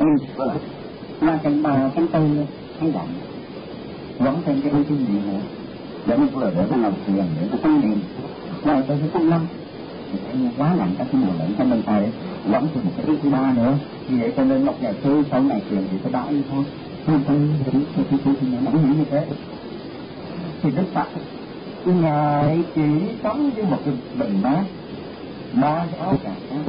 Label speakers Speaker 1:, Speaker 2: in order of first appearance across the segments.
Speaker 1: là canh 3, canh 4 thấy lạnh vẫn thêm cái gì nữa để mình vừa để nó làm tiền để nó tăng điện rồi tới cái 5 quá lạnh các cái nào lạnh trong bên tay vẫn thêm một cái thứ 3 nữa vì vậy cho nên một nhà sư sau này tiền thì phải đãi thôi không phải thì nó nóng như thế thì Đức Phật Ngài chỉ sống với một cái bình mát 3 cái áo cà sa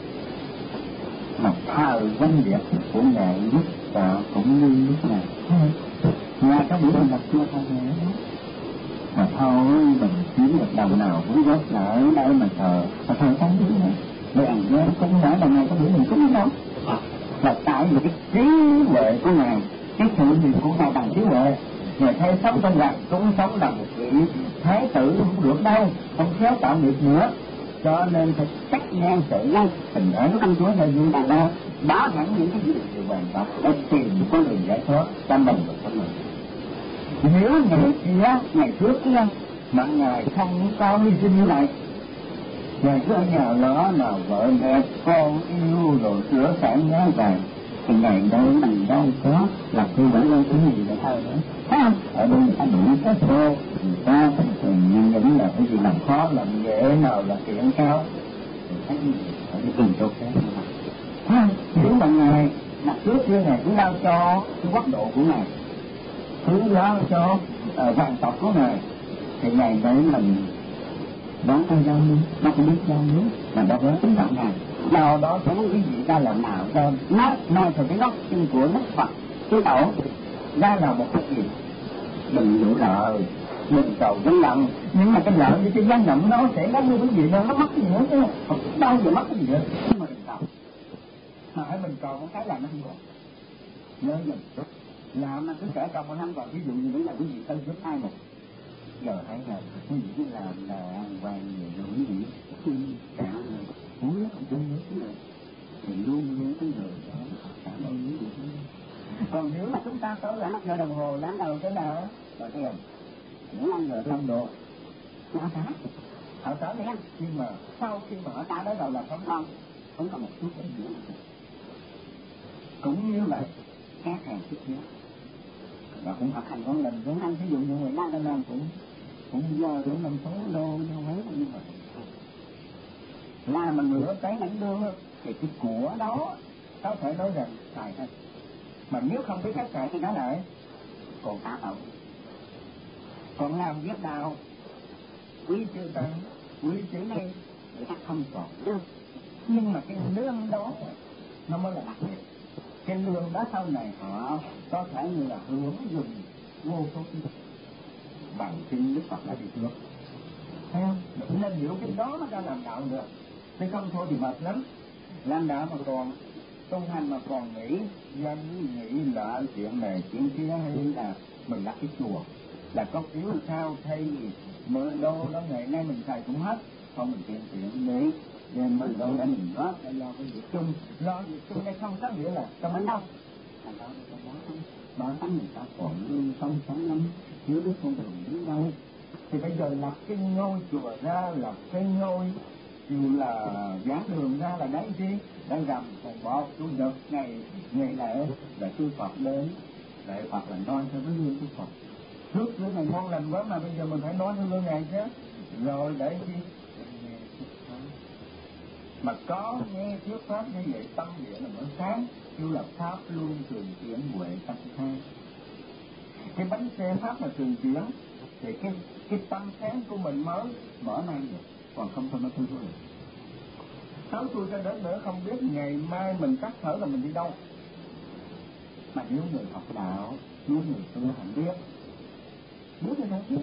Speaker 1: mà thờ danh đẹp của Ngài lúc tạo cũng như lúc nào Ngài có buổi mình đặt chưa không nghe mà thôi mình kiếm được đồng nào cũng góp lại đây mà thờ mà thờ không biết nữa để ăn gian cũng phải đồng này có buổi mình cũng đâu là tại vì cái trí huệ của Ngài cái sự gì của Ngài bằng trí huệ Ngài thấy sống trong rằng cũng sống là một vị thái tử không được đâu không khéo tạo nghiệp nữa cho nên phải cắt ngang sự ngay tình ấn công chúa này như đàn ông đá hẳn những cái điều hoàn toàn để tìm con đường giải thoát cho mình và cho mình nếu ngày kia ngày trước kia mà Ngài không có hy sinh như này Ngài cứ ở nhà lỡ nào vợ mẹ con yêu rồi sửa sản ngán vàng thì Ngài đâu mình đâu có làm tôi vẫn đâu cái gì nữa thôi nữa thấy không ở đây người ta đủ cái thô người ta những là cái gì làm khó làm dễ nào là kiện cao thì thấy gì ở cái từng chỗ khác thấy không nếu mà Ngài đặt trước kia Ngài cứ lao cho cái quốc độ của Ngài cứ lao cho vàng tộc của Ngài thì Ngài đấy mình đó ai đâu nữa nó không biết đâu nữa mà đâu có tính trọng Ngài nào đó có cái gì ra làm nào cho nó nói theo cái gốc chân của Đức Phật Chúa Tổ ra là một cái gì đừng đủ lợi đừng cầu cái lòng nhưng mà cái lợi với cái gian động nó sẽ gắn với cái gì đâu nó mất cái gì nữa chứ không bao giờ mất cái gì nữa nhưng mà đừng cầu mà hãy mình cầu một cái là nó không còn nhớ dùm làm mà cứ kể trong một năm còn ví dụ như đấy là cái gì tân giúp ai một giờ thấy là cái gì làm là vàng nhiều rồi cái gì cả rồi uống nó không chung nước nữa thì luôn luôn cái người đó cảm ơn những gì còn nếu mà chúng ta có là 5 giờ đồng hồ láng đầu thế nào rồi tiền những 5 giờ không độ họ trả đi ăn nhưng mà sau khi mà họ trả đó rồi là không có một chút cái gì cũng như vậy khác hàng chút nữa và cũng học hành con mình cũng ăn ví dụ như người ta làm cũng giờ cũng làm số đô nhau mấy như vậy là mình rửa cái lãnh lương thì cái của đó có thể nói rằng xài hết mà nếu không biết cách xài thì nó lại còn cả hậu còn làm viết đạo quý chữ tăng quý chữ này người ta không còn lương nhưng mà cái lương đó nó mới là đặc biệt cái lương đó sau này họ có thể như là hướng dùng vô số bằng kinh Đức Phật đã đi trước thấy không nên hiểu cái đó nó ra làm đạo được chứ không thôi thì mệt lắm làm đạo mà còn tu hành mà còn nghĩ danh nghĩ lợi chuyện này chuyện kia hay là mình đặt cái chùa là có yếu sao thay gì 10 đô đó ngày nay mình xài cũng hết không mình tiền chuyện đi nên mình đâu để mình đó để lo cái việc chung lo việc chung đây không có nghĩa là cho mình đâu thành đó bản thân người ta còn không sáng lắm thiếu đức không thường đến đâu thì bây giờ lập cái ngôi chùa ra lập cái ngôi dù là giảng đường ra là đấy chi đang rằm còn bọt chủ nhật ngày lễ là sư Phật đến lễ Phật là nói theo cái hương của Phật trước cái này ngon lành quá mà bây giờ mình phải nói theo hương này chứ rồi để chi mà có nghe thuyết pháp như vậy tâm địa là mới sáng kêu là pháp luôn thường chuyển huệ tâm khai cái bánh xe pháp mà thường chuyển thì cái tâm sáng của mình mới mở mang được còn không thôi nó thui thôi sáu tôi cho đến nữa không biết ngày mai mình tắt thở là mình đi đâu mà nếu người học đạo nếu người tu hành biết như thế chứ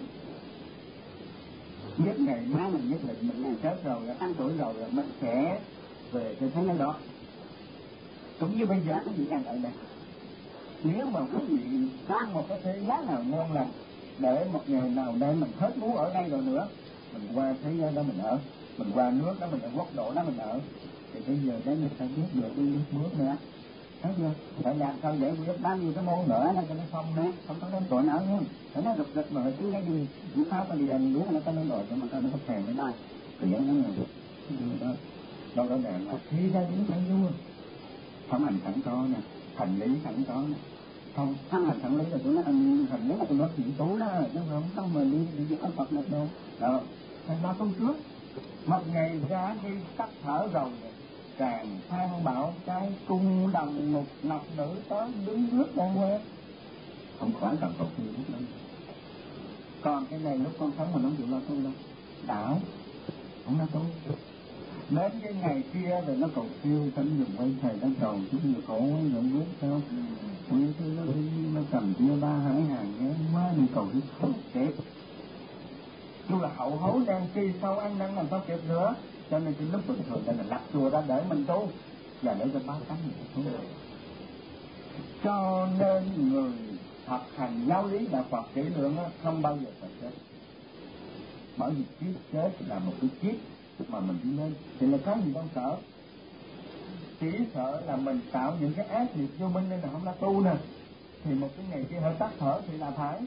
Speaker 1: biết ngày mai mình nhất định mình này chết rồi 8 tuổi rồi mình sẽ về cái thế giới đó cũng như bây giờ cái gì đang ở đây nếu mà quý vị có một cái thế giới nào ngon lành để một ngày nào đây mình hết muốn ở đây rồi nữa mình qua thế giới đó mình ở mình qua nước đó mình ở quốc độ đó mình ở thì bây giờ đấy mình phải biết được đi bước nữa thấy chưa phải làm sao để biết bao nhiêu cái môn nữa nó cho nó xong nữa không có đến tuổi nữa nha phải nó rụt rịch mà chứ cái gì những pháp mà đi ăn biết nó có nó rồi cho mà ta nó có thèm với đây thì giống như đó đâu có đàn mà khi ra những phải vua Phẩm hành sẵn có nè, thành lý sẵn có nè. Không, thắng hành sẵn lý là tôi nói anh thành lý là tôi nói chuyện tú đó, chứ không mà đi giết ông Phật được đâu. Đó, thành ra tôi trước, một ngày ra đi tắt thở rồi, càng than bảo cái cung đồng ngục ngọc nữ tới đứng rước con quê. Không khỏi cần phục như lúc đó. Còn cái này lúc con sống mà nó chịu lo tu đâu. Đảo, không lo tu. Đến cái ngày kia rồi nó cầu siêu tánh dùng quay thầy nó cầu chút người khổ ấy rồi biết sao. Nguyên thứ nó cầm kia 3 hải hàng nhé quá đi cầu đi không kịp. Dù là hậu hấu đang khi sau ăn năn làm sao kịp nữa. Cho nên cái lúc bình thường đây là lập chùa ra để mình tu và để cho 3 tánh mình tu. Cho nên người thực hành giáo lý đạo Phật kỹ lưỡng không bao giờ phải chết. Bởi vì kiếp chết là một cái kiếp mà mình đi lên thì là có gì đâu sợ. Chỉ sợ là mình tạo những cái ác nghiệp vô minh nên là không là tu nè. Thì một cái ngày kia hơi tắt thở thì là phải.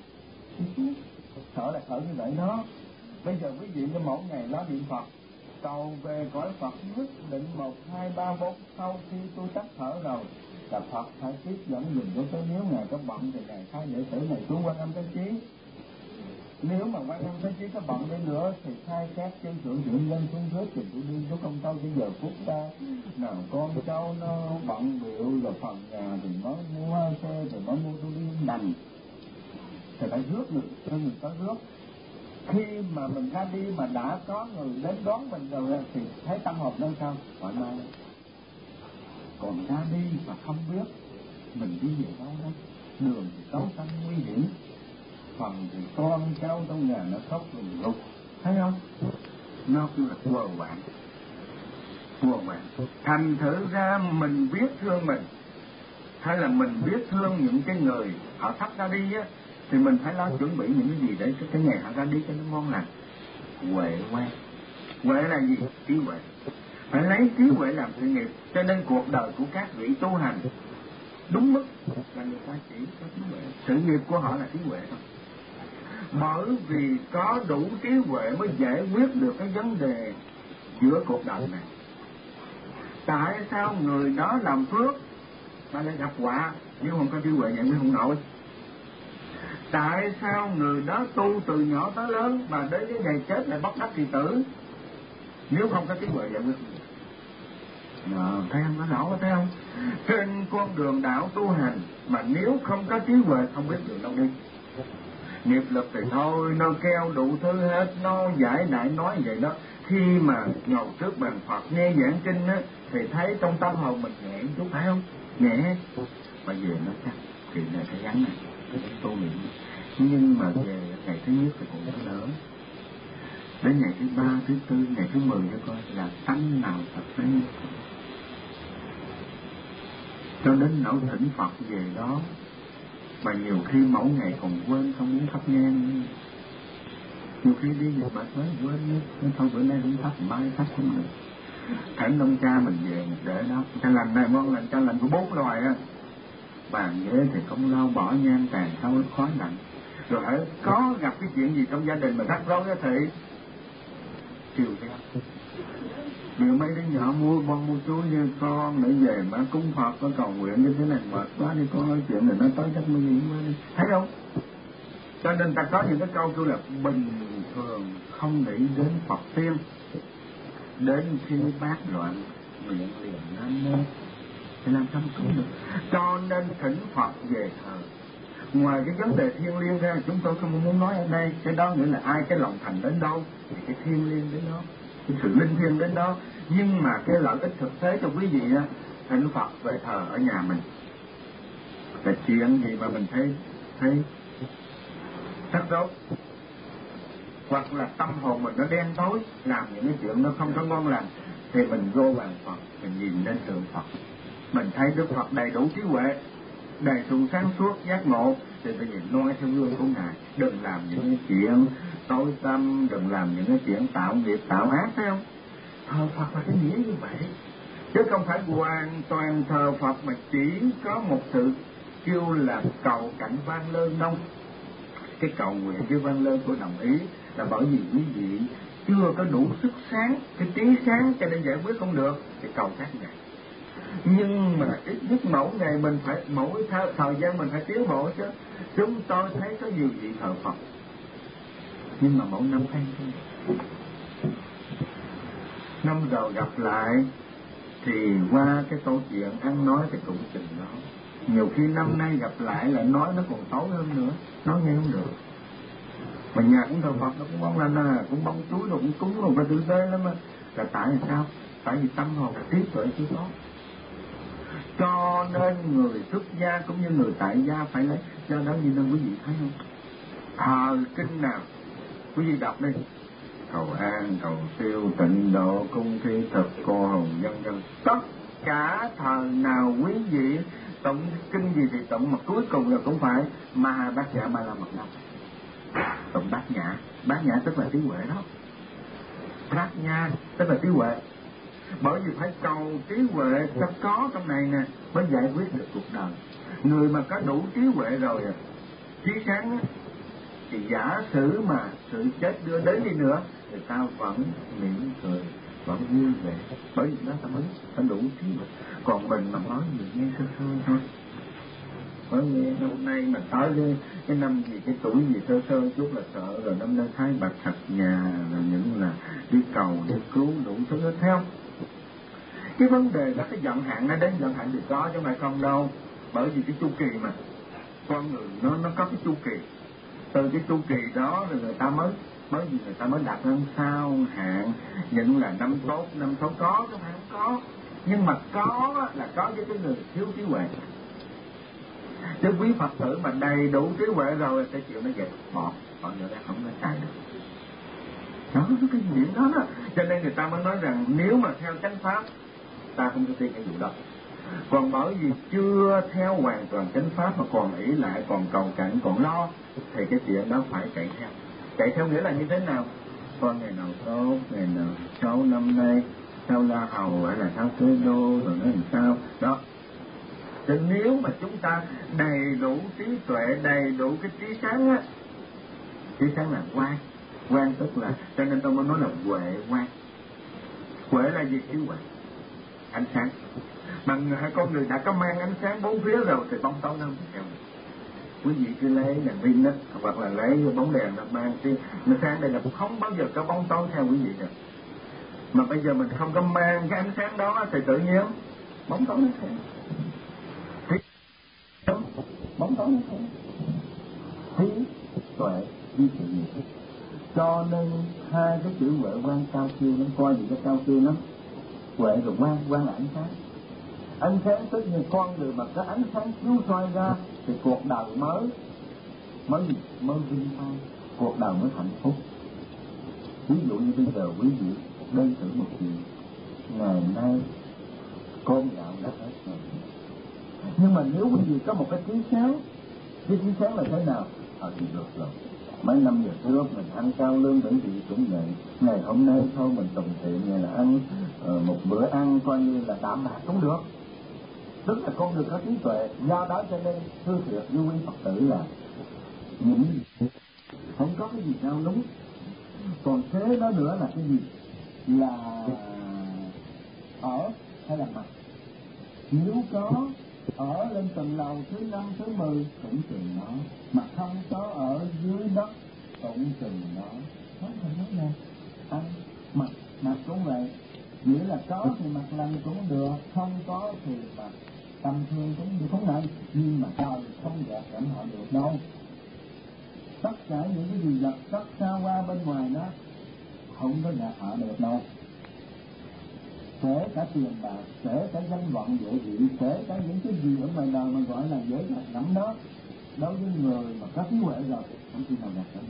Speaker 1: Sợ là sợ như vậy đó. Bây giờ quý vị như mỗi ngày nói niệm Phật cầu về cõi Phật nhất định 1, 2, 3, 4 sau khi tôi tắt thở rồi là Phật phải tiếp dẫn dùm cho tôi. Nếu Ngài có bận thì Ngài khai đệ tử này xuống Quan Âm Thế Chí. Nếu mà Quan Âm Thế Chí có bận đến nữa thì khai các chân thượng diện lên xuống rước thì tôi đi số công tâu bây giờ phút ta nào con cháu nó bận biểu rồi phần nhà thì mới mua xe thì mới mua tôi đi đành thì phải rước được cho người có rước. Khi mà mình ra đi mà đã có người đến đón mình rồi thì thấy tâm hồn nâng cao thoải mái. Còn ra đi mà không biết mình đi về đâu đó, đường thì xấu xanh nguy hiểm, phần thì con cháu trong nhà nó khóc rùng rục, thấy không? Nó cứ là quờ quạng. Thành thử ra mình biết thương mình, hay là mình biết thương những cái người họ sắp ra đi á, thì mình phải lo chuẩn bị những cái gì để cái ngày họ ra đi cho nó ngon lành. Huệ là gì? Trí huệ. Phải lấy trí huệ làm sự nghiệp. Cho nên cuộc đời của các vị tu hành đúng mức là người ta chỉ có trí huệ. Sự nghiệp của họ là trí huệ thôi. Bởi vì có đủ trí huệ mới giải quyết được cái vấn đề giữa cuộc đời này. Tại sao người đó làm phước mà lại gặp họa nếu không có trí huệ giải quyết không nổi? Tại sao người đó tu từ nhỏ tới lớn mà đến cái ngày chết lại bất đắc kỳ tử nếu không có trí huệ giải quyết? Thấy không? Có rõ thấy không? Trên con đường đạo tu hành mà nếu không có trí huệ không biết đường đâu đi. Nghiệp lực thì thôi, nó keo đủ thứ hết, nó giải đại nói vậy đó. Khi mà ngồi trước bàn Phật nghe giảng kinh á, thì thấy trong tâm hồn mình nhẹ chút, phải không? Nhẹ. Mà về nó chắc, thì này phải gắn này, tu niệm. Nhưng mà về ngày thứ nhất thì cũng có đỡ. Đến ngày thứ 3, thứ 4, ngày thứ 10 cho coi là tánh nào thật đấy. Cho đến nỗi thỉnh Phật về đó, mà nhiều khi mẫu ngày còn quên không muốn thắp nhang. Nhiều khi đi về mà tới quên, thôi bữa nay không thắp, mai thắp không được. Thỉnh ông cha mình về để đó, cha lành này ngon lành, cha lành của 4 loài á. Bàn ghế thì không lau, bỏ nhang tàn thâu khói lạnh. Rồi hãy có gặp cái chuyện gì trong gia đình mà rắc rối thì chiều theo. Nhiều mấy đứa nhỏ mua bon mua chuối như con để về mà cúng Phật có cầu nguyện như thế này mệt quá đi con nói chuyện này nó tới chắc nguy hiểm quá đi. Thấy không? Cho nên ta có những cái câu kêu là bình thường không nghĩ đến Phật tiên, đến khi bát loạn nguyện liền Nam Mô thì làm sao cứu được. Cho nên thỉnh Phật về thờ. Ngoài cái vấn đề thiêng liêng ra, chúng tôi không muốn nói ở đây, cái đó nghĩa là ai cái lòng thành đến đâu thì cái thiêng liêng đến đó, cái sự linh thiêng đến đó. Nhưng mà cái lợi ích thực tế cho quý vị á, thỉnh Phật về thờ ở nhà mình là chuyện gì mà mình thấy rất tốt, hoặc là tâm hồn mình nó đen tối, làm những cái chuyện nó không có ngon lành, thì mình vô bàn Phật, mình nhìn lên tượng Phật, mình thấy Đức Phật đầy đủ trí huệ, đầy đủ sáng suốt giác ngộ, thì mình nhìn noi theo gương của Ngài. Đừng làm những cái chuyện tối tăm, đừng làm những cái chuyện tạo nghiệp tạo ác, thấy không? Thờ Phật là cái nghĩa như vậy, chứ không phải hoàn toàn thờ Phật mà chỉ có một sự kêu là cầu cảnh vang lơn đâu. Cái cầu nguyện với vang lơn của đồng ý là bởi vì quý vị chưa có đủ sức sáng, cái trí sáng cho nên giải quyết không được thì cầu khác này.
Speaker 2: Nhưng mà ít nhất mỗi ngày mình phải, mỗi thời gian mình phải tiến bộ chứ. Chúng tôi thấy có nhiều vị thờ Phật, nhưng mà mỗi năm thấy thôi. Năm đầu gặp lại thì qua cái câu chuyện ăn nói thì cũng chừng đó. Nhiều khi năm nay gặp lại là nói nó còn tối hơn nữa, nói nghe không được. Mà nhà cũng thờ Phật, nó cũng bóng lên cũng bóng chuối rồi cũng cúng rồi, và tử tế lắm á. Là tại sao? Tại vì tâm hồn trí tuệ chưa có. Cho nên người xuất gia cũng như người tại gia phải lấy. Do đó như nên quý vị thấy không? Thờ kinh nào quý vị đọc đi: cầu an, cầu siêu, tịnh độ, cung thi thực, cô hồn, vân vân. Tất cả thờ nào quý vị tụng kinh gì thì tụng, mà cuối cùng là cũng phải Ma Bát Nhã Ba La Mật Đa. Tụng Bát Nhã. Bát Nhã tức là trí huệ đó. Bát Nhã tức là trí huệ. Bởi vì phải cầu trí huệ ta có trong này nè mới giải quyết được cuộc đời. Người mà có đủ trí huệ rồi, trí sáng á, thì giả sử mà sự chết đưa đến đi nữa, người ta vẫn mỉm cười, vẫn vui vẻ. Bởi vì đó ta mới phải đủ trí huệ. Còn mình mà nói gì nghe sơ sơ thôi. Bởi vì năm nay mà tới cái năm gì, cái tuổi gì sơ sơ chút là sợ rồi, năm nay Thái Bạch thật nhà, rồi những là đi cầu đi cứu đủ thứ hết. Theo cái vấn đề đó, cái vận hạn nó đến vận hạn thì có chứ không phải không đâu. Bởi vì cái chu kỳ mà con người nó có cái chu kỳ. Từ cái chu kỳ đó rồi người ta mới vì người ta mới đặt lên sao hạn những là năm tốt có chứ không có. Nhưng mà có là có với cái người thiếu trí huệ. Chứ quý Phật tử mà đầy đủ trí huệ rồi sẽ chịu nó vậy, bỏ giờ ra không có xài được. Đó, cái chuyện đó đó. Cho nên người ta mới nói rằng nếu mà theo chánh pháp ta không có tin cái vụ đó. Còn bởi vì chưa theo hoàn toàn chánh pháp mà còn ỷ lại, còn cầu cạnh, còn lo, thì cái chuyện đó phải chạy theo. Chạy theo nghĩa là như thế nào? Con ngày nào tốt, ngày nào xấu, năm nay sao La Hầu hay là sao Kế Đô rồi nó làm sao đó. Chứ nếu mà chúng ta đầy đủ trí tuệ, đầy đủ cái trí sáng á, trí sáng là quan tức là, cho nên tôi mới nói là huệ quan. Huệ là gì? Trí huệ, ánh sáng. Mà con người đã có mang ánh sáng bốn phía rồi thì bóng tối nó không theo. Quý vị cứ lấy đèn pin đó, hoặc là lấy bóng đèn nó mang cái nó sáng đây là không bao giờ có bóng tối theo quý vị được. Mà bây giờ mình không có mang cái ánh sáng đó thì tự nhiên bóng tối nó theo. Bóng tối nó theo. Trí tuệ di sự nghiệp. Cho nên hai cái chữ huệ quan cao siêu, nó coi gì cái cao siêu lắm. Huệ rồi quan là ánh sáng. Ánh sáng tức như con người mà có ánh sáng chiếu soi ra thì cuộc đời mới vinh quang, cuộc đời mới hạnh phúc. Ví dụ như bây giờ quý vị đơn cử một chuyện, ngày nay cơm gạo đã hết rồi. Nhưng mà nếu quý vị có một cái trí sáng là thế nào? Thì được rồi. Mấy năm giờ trước mình ăn cao lương bởi vì cũng vậy. Ngày hôm nay thôi mình tùng thiện, ngày là ăn một bữa ăn coi như là đạm bạc cũng được. Tức là con người có trí tuệ. Do đó cho nên thưa thiệt với quý Phật tử là những không có cái gì nào đúng. Còn thế đó nữa là cái gì? Là ở hay là mặt. Nếu có ở lên tầng lầu thứ 5, thứ 10 cũng chừng đó, mà không có ở dưới đất cũng chừng đó. Nói thành thế này, ăn mặt cũng vậy. Nghĩa là có thì mặt lành cũng được, không có thì mặt tâm thương cũng được, không này. Nhưng mà trời không gạt cảm họ được đâu. Tất cả những cái gì vật chất xa qua bên ngoài đó không có gạt họ được đâu. Kể cả tiền bạc, kể cả danh vọng địa vị, kể cả những cái gì ở ngoài đời mà gọi là dễ gạt lắm đó, đối với người mà có trí huệ rồi không khi nào gạt lắm.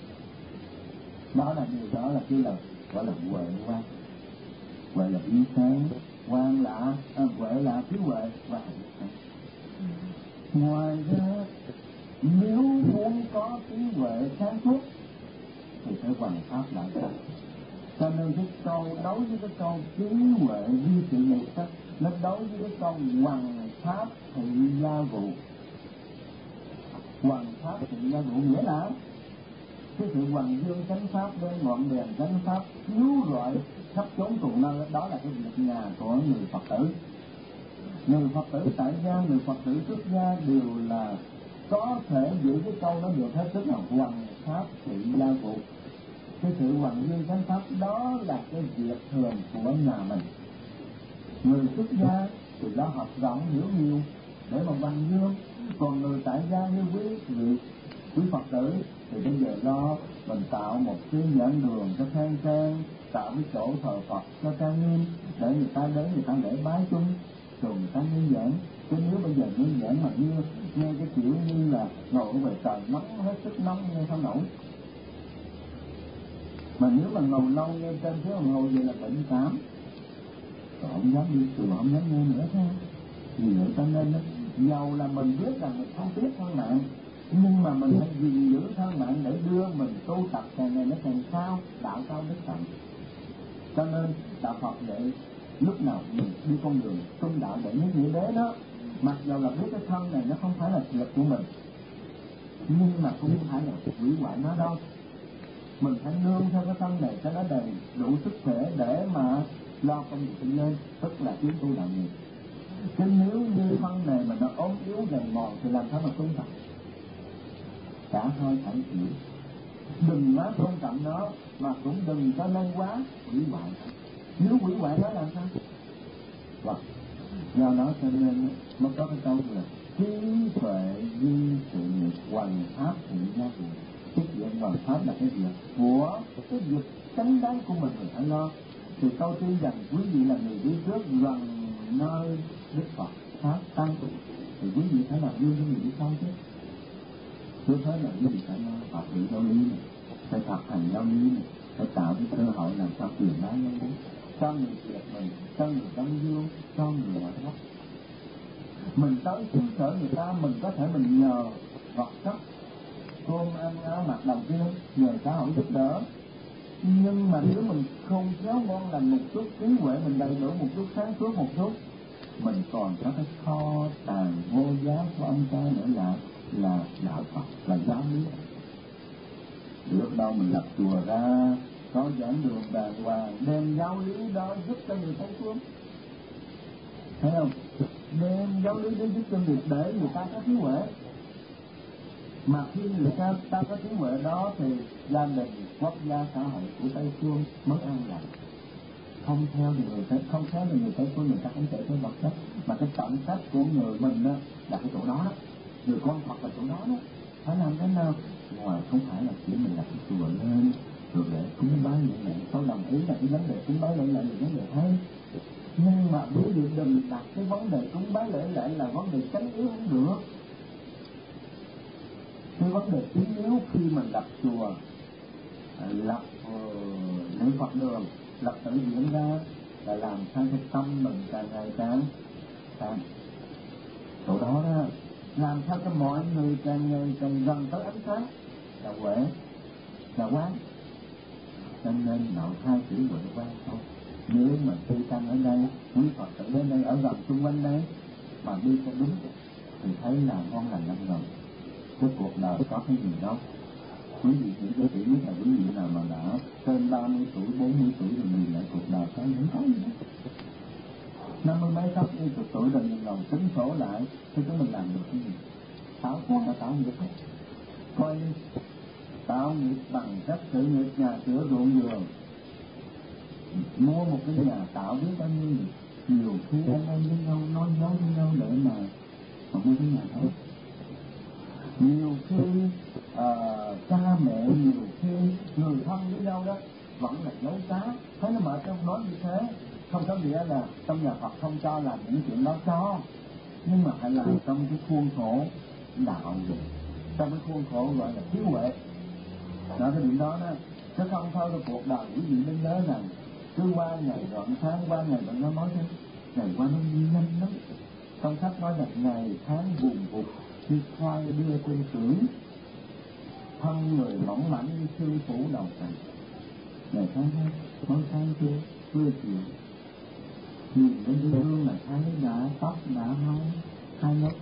Speaker 2: Đó là điều đó là cái lời gọi là huệ quan. Huệ là ánh sáng, quan là huệ là trí huệ và ánh sáng. Ngoài ra nếu muốn có trí huệ sáng suốt thì phải hoằng pháp lại cả. Cho nên cái câu đối với cái câu trí huệ di sự nghiệp đó, nó đối với cái câu hoằng pháp thị gia vụ. Hoằng pháp thị gia vụ nghĩa là cái sự hoằng dương chánh pháp bên ngọn đèn chánh pháp chiếu rọi khắp chốn cùng nơi, đó là cái việc nhà của người Phật tử.
Speaker 1: Người Phật tử tại gia, người Phật tử xuất gia đều là có thể giữ cái câu đó được hết, tức là hoằng pháp thị gia vụ. Cái sự hoằng dương chánh pháp đó là cái việc thường của nhà mình. Người xuất gia thì đã học rộng hiểu nhiều để mà hoằng dương, còn người tại gia như quý Phật tử thì bây giờ lo mình tạo một cái giảng đường cho khang trang, tạo cái chỗ thờ Phật cho trang nghiêm để người ta đến người ta lễ bái chung, rồi người ta nghe giảng. Chứ nếu bây giờ nghe giảng mà nghe cái kiểu như là ngồi về trời nóng hết sức nóng nghe không nổi. Mà nếu mà ngồi lâu nghe trên phía đồng hồ vậy là bệnh cảm, rồi không dám đi chùa, không dám nghe nữa thôi. Vì vậy cho nên dầu là mình biết rằng mình không biết thân mạng, nhưng mà mình phải gìn giữ thân mạng để đưa mình tu tập càng ngày nó càng cao, đạo cao đức tận. Cho nên đạo Phật dạy lúc nào mình đi con đường trung đạo để nhất nghĩa đế đó, mặc dù là biết cái thân này nó không phải là việc của mình, nhưng mà cũng không phải là hủy hoại nó đâu. Mình phải nương theo cái thân này cho nó đầy đủ sức khỏe để mà lo công việc lên, tức là tiến tu đạo nghiệp. Chứ nếu như thân này mà nó ốm yếu gầy mòn thì làm sao mà tu tập? Cả hai phải chịu. Đừng quá tôn trọng nó, mà cũng đừng cho nên quá hủy hoại. Nếu hủy hoại nó làm sao? Vâng. Do đó cho nên mới có cái câu là trí tuệ duy sự nghiệp hoằng pháp thị gia vụ. Cái chuyện hoằng pháp là cái việc của cái việc chánh đáng của mình phải lo. Thì tôi tin rằng quý vị là người đi trước gần nơi Đức Phật Pháp tăng, thì quý vị phải làm gương cho người đi sau chứ. Trước hết là quý vị phải học hiểu giáo lý này, phải thực hành giáo lý này, phải tạo cái cơ hội làm sao truyền bá giáo lý cho người Việt mình, cho người Đông Dương, cho người ngoại quốc. Mình tới xứ sở người ta, mình có thể mình nhờ vật chất, cơm ăn áo mặc đầu tiên, nhờ xã hội giúp đỡ. Nhưng mà nếu mình không khéo ngon lành một chút, trí huệ mình đầy đủ một chút, sáng suốt một chút, mình còn có cái kho tàng vô giá của ông cha nữa là đạo Phật, là giáo lý. Lúc đó mình lập chùa ra, có giảng đường đàng hoàng, đem giáo lý đó giúp cho người thấy xuống. Thấy không? Đem giáo lý đó giúp cho người để người ta có trí huệ. Mà khi người ta có trí huệ đó thì gia đình, quốc gia, xã hội của Tây Phương mới an lành. Không theo thì người Tây Phương người ta không thể thấy vật chất, mà cái trọng trách của người mình đó là cái chỗ đó đó, người con Phật là chỗ đó đó. Phải làm thế nào? Ngoài không phải là chỉ mình đặt cái chùa lên rồi để cúng bái lễ lệ. Tôi đồng ý là cái vấn đề cúng bái lễ lệ là vấn đề hay, nhưng mà quý vị đừng đặt cái vấn đề cúng bái lễ lệ là vấn đề chánh yếu không được. Cái vấn đề chính yếu khi mình lập chùa, lập lễ Phật đường, lập tự viện ra là làm sao cái tâm mình càng ngày càng chỗ đó đó, làm sao cho mọi người càng ngày càng gần tới ánh sáng là huệ, là quán. Cho nên đạo hai chữ huệ quán thôi. Nếu mà tu tăng ở đây, quý Phật tử đến đây ở gần xung quanh đây mà đi cho đúng thì thấy là ngon lành lắm rồi. Cái cuộc đời có cái gì đâu. Quý vị chỉ biết là quý vị nào mà đã trên 30 tuổi, 40 tuổi rồi nhìn lại cuộc đời thấy không có gì hết. 50 mấy sắp 20 tuổi rồi nhìn ngồi tính sổ lại thì chúng mình làm được cái gì? Tạo phước là tạo nghiệp hết. Coi tạo nghiệp bằng cách sự nghiệp nhà cửa ruộng vườn, mua một cái nhà tạo biết bao nhiêu gì. Nhiều khi anh em với nhau nói dối với nhau để mà mua cái nhà thôi. Nhiều khi cha mẹ, nhiều khi người thân với nhau đó vẫn là dối trá. Thấy nó mệt không nói như thế, không có nghĩa là trong nhà Phật không cho làm những chuyện đó, cho, nhưng mà phải làm trong cái khuôn khổ đạo gì, trong cái khuôn khổ gọi là trí huệ. Đó, cái điểm đó đó, chứ không thôi là cuộc đời quý vị nên nhớ rằng cứ qua ngày đoạn tháng, qua ngày đoạn nó nói thế, ngày qua nó nhanh lắm. Trong sách nói là ngày tháng buồn vụt như khoai đưa trên sưởi, thân người mỏng mảnh như xương phủ đầu cành. Ngày tháng mỗi tháng chưa chiều, nhìn đến cái gương là thấy đã tóc đã hao hai lớp.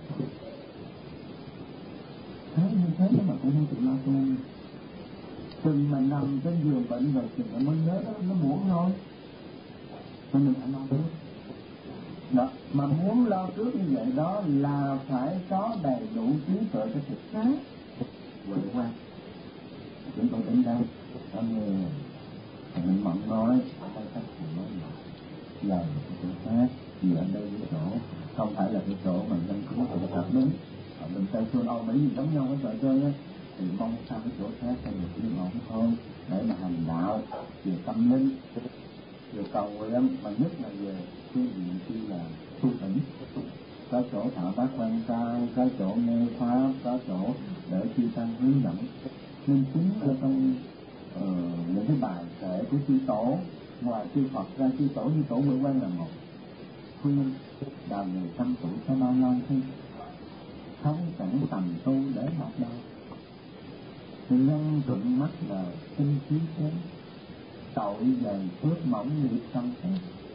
Speaker 1: Thấy như thế mà cũng không chịu lo tu. Chừng mà nằm trên giường bệnh rồi chừng mới nhớ đó, nó muộn rồi. Cho nên phải lo trước. Đó, Mà muốn lo trước như vậy đó là phải có đầy đủ trí tuệ cho thực sáng huệ quan. Chúng tôi tính đây mình mong nói cái cách của nó dày thực sáng vì ở đây cái chỗ không phải là cái chỗ mà dân cứu tự tập đến ở bên Tây Phương Âu Mỹ gì giống nhau với trò chơi á, thì mong sao cái chỗ khác sẽ được yên ổn hơn để mà hành đạo về tâm linh, về cầu nguyện, mà nhất là về phương diện khi là tu tỉnh, có chỗ thảo bát quan trai, có chỗ nghe pháp, có chỗ để chư tăng hướng dẫn. Nên chính ở trong những cái bài kể của chư tổ, ngoài chư Phật ra, chư tổ như tổ Huệ Quang là một khuyên đào người tâm tuổi có bao lâu thôi, không chẳng tầm tu để học đâu. Nhân thuận mắt là tinh khí kém, tội dày phước mỏng nghiệp tâm thế.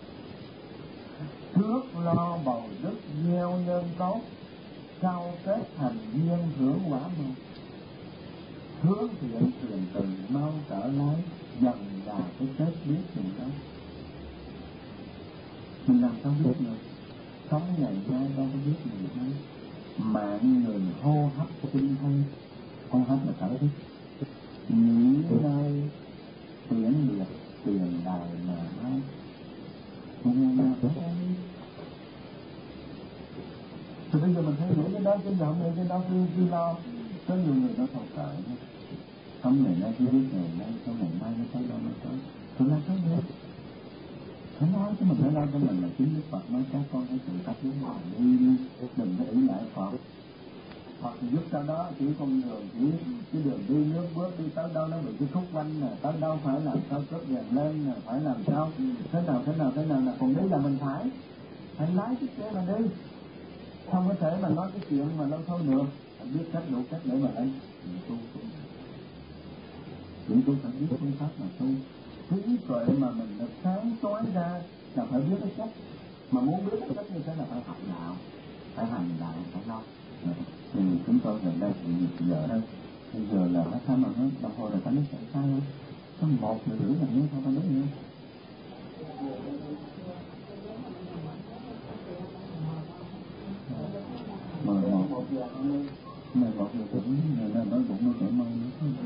Speaker 1: Trước lo bầu đức gieo nhân tốt, sau kết thành duyên hưởng quả màu. Hướng thiện truyền từ mau trở lái, dần là cái kết biết mình đó. Mình làm sao biết được? Sống ngày nay đâu có biết mình đâu. Mạng người hô hấp tinh thanh, hô hấp là thở hít. Nghĩ nơi tiễn biệt tiền đài mà nói. Không nào phải không biết. Thì bây giờ mình thấy nghĩ cái đó, cái giọng này, cái đó cứ lo. Có nhiều người nó thầu cởi. Không ngày nay cứ biết ngày nay, sau ngày mai nó tới đâu nó tới. Tôi làm sao được? Phải nói chứ mình phải lo cho mình là chính Đức Phật nói các con hãy tự tập với mình đi, đừng có ý lại Phật. Phật thì giúp cho đó, chỉ con đường, chỉ cái đường đi nước bước đi tới đâu nó bị cái khúc quanh nè, tới đâu phải làm sao cất dần lên nè, phải làm sao thế nào là còn đi là mình phải lái chiếc xe mà đi, không có thể mà nói cái chuyện mà lâu thôi được, phải biết cách đủ cách để mà lấy chúng tôi phải biết phương pháp mà tu. Trí tuệ mà mình được sáng tối ra là phải biết cái cách, mà muốn biết cái cách như thế là phải học đạo, phải hành đạo, phải lo. Thì chúng tôi gần đây thì giờ đây bây giờ là nó sao mà nó đồng hồ là phải nó chạy sai không? Có 1 giờ rưỡi là như sao ta biết nữa. Một giờ cũng là nói bụng nó chảy mây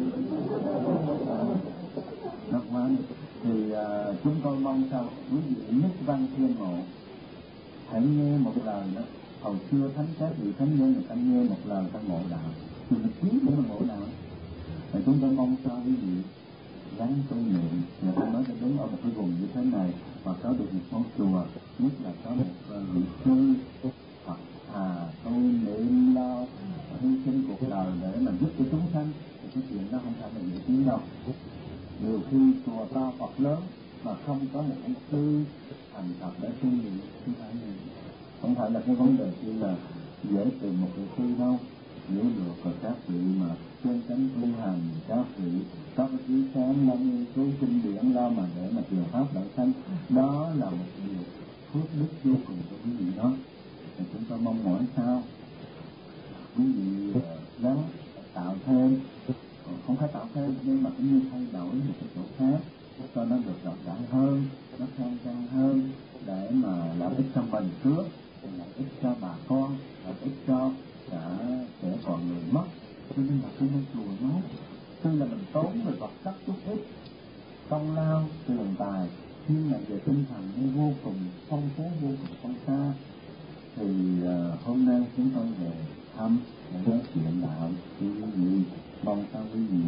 Speaker 1: nó quá. Thì chúng tôi mong sao quý vị nhất văn thiên ngộ hãy nghe một lời đó. Hồi xưa thánh các vị thánh nhân người ta nghe một lời ta ngộ đạo, thì mình kiếm để mà ngộ đạo. Thì chúng tôi mong sao quý vị gắn tu niệm, người ta nói cho đúng ở một cái vùng như thế này, và có được một ngôi chùa, nhất là có một vị sư Phật tu niệm lo hy sinh cuộc đời để mà giúp cho chúng sanh, thì cái chuyện đó không phải là dễ tiếng đâu. Nhiều khi chùa to Phật lớn mà không có một ông sư thành thật để tu niệm, không phải là cái vấn đề chỉ là dễ tìm một vị sư đâu. Nếu được và các vị mà chân chánh tu hành, các vị có cái trí sáng lo nghiên cứu kinh điển lo mà để mà truyền pháp lợi sanh, đó là một điều phước đức vô cùng của quý vị đó. Thì chúng tôi mong mỏi sao quý vị gắng tạo thêm, không phải tạo thêm nhưng mà cũng như thay đổi một cái chỗ khác cho nó được rộng rãi hơn, nó khang trang hơn, để mà lợi ích cho mình trước, lợi ích cho bà con, lợi ích cho cả trẻ còn người mất. Cho nên là cái ngôi chùa nó tuy là mình tốn về vật chất chút ít, công lao tiền tài, nhưng mà về tinh thần nó vô cùng phong phú, vô cùng phong xa. Thì hôm nay chúng tôi về thăm để nói chuyện đạo thì quý vị mong sao quý vị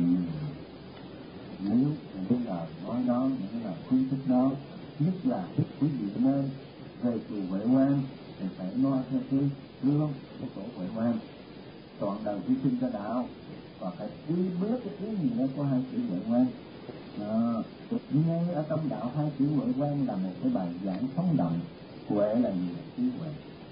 Speaker 1: nếu những cái lời nói đó, những cái lời khuyến khích đó, nhất là quý vị nên về chùa Huệ Quang thì phải nói theo cái gương của tổ Huệ Quang, trọn đời hy sinh cho đạo, và phải biết cái ý nghĩa của hai chữ Huệ Quang. Ngay ở trong đạo hai chữ Huệ Quang là một cái bài giảng sống động. Huệ là gì? Trí huệ,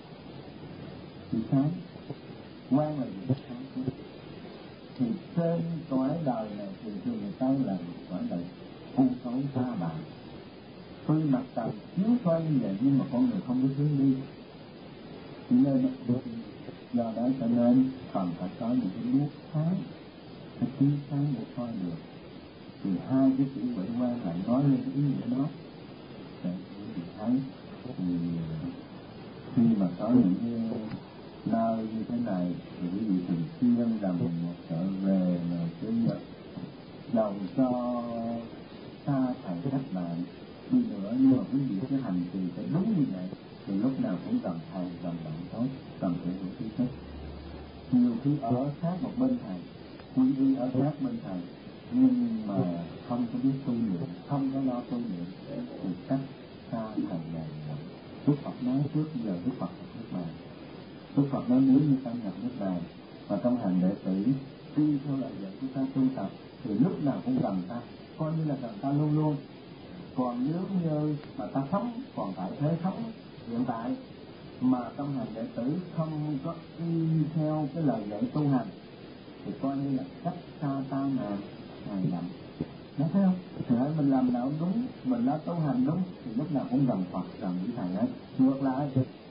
Speaker 1: trí sáng. Quang là gì? Sáng. Thì trên cõi đời này thì thường người ta là cõi đời u tối xa bạc. Tuy mặt trời chiếu soi như vậy nhưng mà con người không biết hướng đi. Chỉ nên do đó cho nên cần phải có những cái đuốc sáng, cái chiếu sáng để soi được. Thì hai cái chữ Huệ Quang lại nói lên cái ý nghĩa đó. Để quý vị thấy thì khi mà có những cái nơi như thế này thì quý vị thường xuyên làm một trở về mà cái dầu cho xa thầy các bạn đi nữa, nhưng mà quý vị cái hành trì phải đúng như vậy thì lúc nào cũng gần thầy, gần bạn tốt, gần thể hữu trí thức. Nhiều khi ở sát một bên thầy, quy y ở sát bên thầy, nhưng mà không có biết tu luyện, không có lo tu luyện thì cách xa thầy này. Đức Phật nói trước giờ Đức Phật là nước bàn. Đức Phật nói nếu như ta nhập nước bàn và trong hành đệ tử tuy theo lời dạy của ta tu tập thì lúc nào cũng gần ta, coi như là gần ta luôn luôn. Còn nếu như mà ta sống còn tại thế sống hiện tại mà trong hành đệ tử không có y theo cái lời dạy tu hành thì coi như là cách xa ta ngàn dặm. Đúng không? Thì hãy mình làm nào đúng, mình đã tu hành đúng thì lúc nào cũng gần Phật, gần với thầy ấy. Ngược lại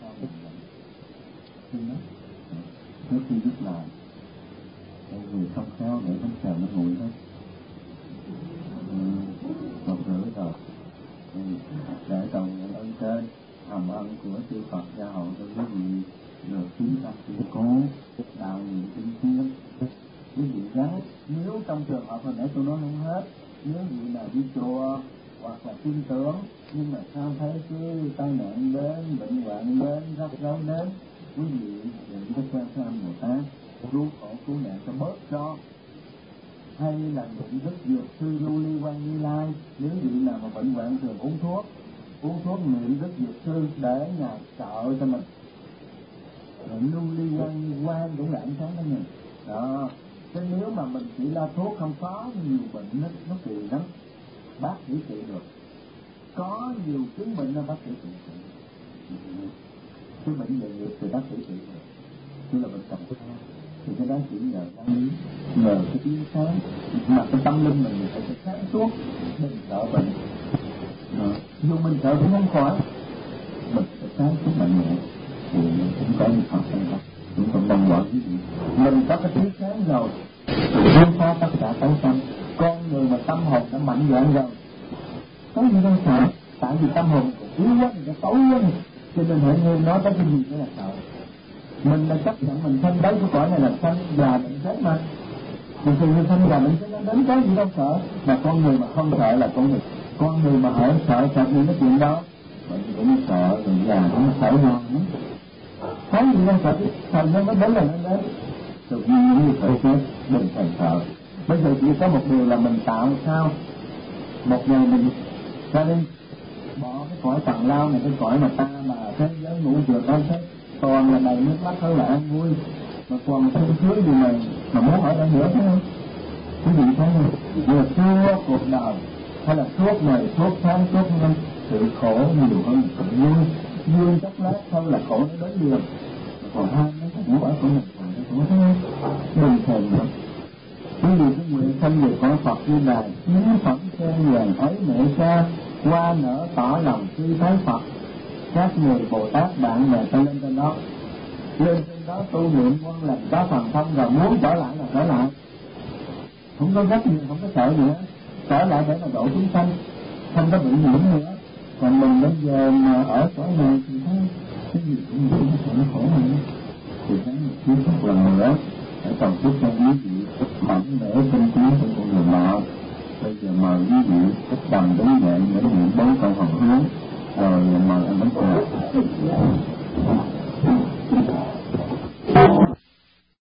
Speaker 1: thì nó trước khi dứt lại mọi người không khéo để bánh xèo nó nguội hết 1:30 rồi để cầu nguyện ơn trên hồng ân của chư Phật gia hộ cho quý vị được kiến tập kiên cố đạo niệm tinh tiến. Quý vị gắng, nếu trong trường hợp hồi nãy tôi nói không hết, nếu vị nào đi chùa hoặc là tin tưởng nhưng mà sao thấy cứ tai nạn đến, bệnh hoạn đến, rắc rối đến, quý vị đừng có quan tâm Bồ Tát cứu khổ cứu nạn cho bớt cho, hay là niệm Đức Dược Sư Lưu Ly Quang Như Lai. Nếu vị nào mà bệnh hoạn thường uống thuốc niệm Đức Dược Sư để Ngài trợ cho mình. Lưu Ly Quang Như Quang cũng là ánh sáng đó mình. Đó. Chứ nếu mà mình chỉ lo thuốc không có nhiều bệnh nó kỳ lắm, bác sĩ trị được. Có nhiều chứng bệnh đó bác sĩ trị cái bệnh về nghiệp thì bác sĩ trị được, chứ là bệnh trầm kha thì cái đó chỉ nhờ tâm lý, nhờ cái tiếng sáng mà cái tâm linh mình phải sáng suốt, đừng sợ bệnh. Dù mình sợ cũng không khỏi, mình phải sáng suốt mạnh mẽ thì cũng có những Phật hay không, cũng còn đồng quả cái gì. Mình có cái tiếng sáng rồi thì vươn phá tất cả tối tâm. Con người mà tâm hồn đã mạnh dạn rồi có gì đâu sợ, tại vì tâm hồn yếu quá thì nó tối quá, cho nên hãy nghe nói tới cái gì đó là sợ. Mình đã chấp nhận mình sanh đấy, cái cõi này là sanh già bệnh chết mà, thì như sanh già bệnh chết nó đến cái gì đâu sợ. Mà con người mà không sợ là con người mà hỏi sợ những cái chuyện đó mình cũng sợ, rồi già nó sợ lo lắm, thấy gì đâu sợ, thời gian nó đến là nó đến. Rồi những người phải chết đừng phải sợ. Bây giờ chỉ có một điều là mình tạo sao một ngày mình ra đi bỏ cái cõi tầng lao này, cái cõi mà ta mà thế giới ngũ trượt đâu thế toàn là đầy nước mắt hơn là an vui, mà còn sung sướng gì mà muốn ở đây nữa thấy không? Quý vị thấy không? Vừa suốt cuộc đời hay là suốt ngày, suốt tháng, suốt năm sự khổ nhiều hơn sự vui. Vui chốc lát thôi là khổ nó đến liền, còn ham nó cũng ở của mình cũng thấy bình thường lắm. Quý vị cái nguyện sanh về cõi Phật như này, những phẩm sen vàng thấy mẹ cha qua nở tỏ lòng khi thấy Phật. Các người Bồ Tát bạn bè ta lên trên đó tu niệm quân lành có thần thông, rồi muốn trở lại là trở lại, không có gấp gì, không có sợ gì hết, trở lại để mà độ chúng sanh không có bị nhiễm nữa. Còn mình bây giờ mà ở cõi này thì thấy cái gì cũng sợ nó khổ hơn, thì thấy một kiến thức lần nữa để cầu chúc cho quý vị mạnh mẽ tinh tiến trong con đường đạo. Bây giờ mời quý vị cầm đứng dậy để niệm 4 câu hồi hướng, rồi mời anh Bánh Xèo.